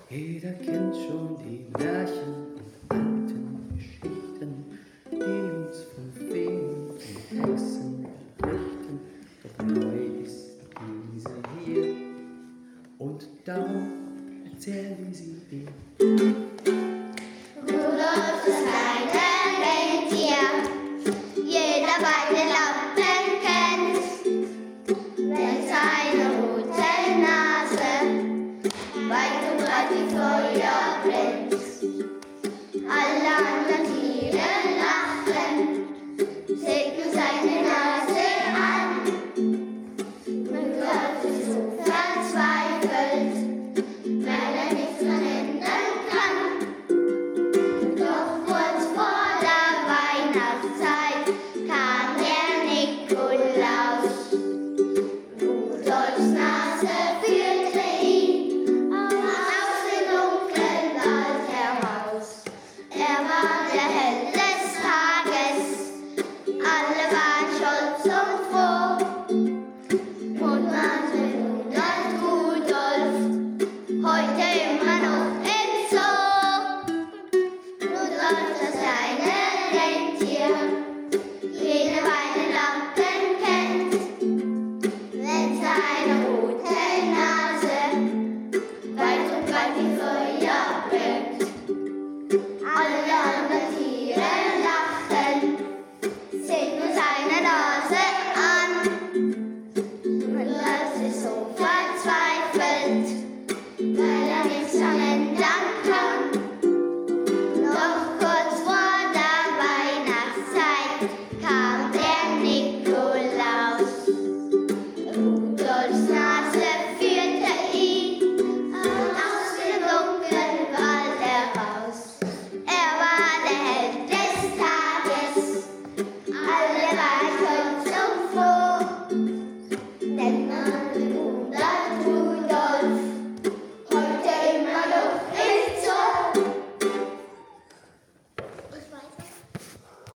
Jeder kennt schon die Märchen und alten Geschichten, die uns von Feen und Hexen berichten. Doch neu ist diese hier und darum erzählen wir sie dir. Rudolf, das kleine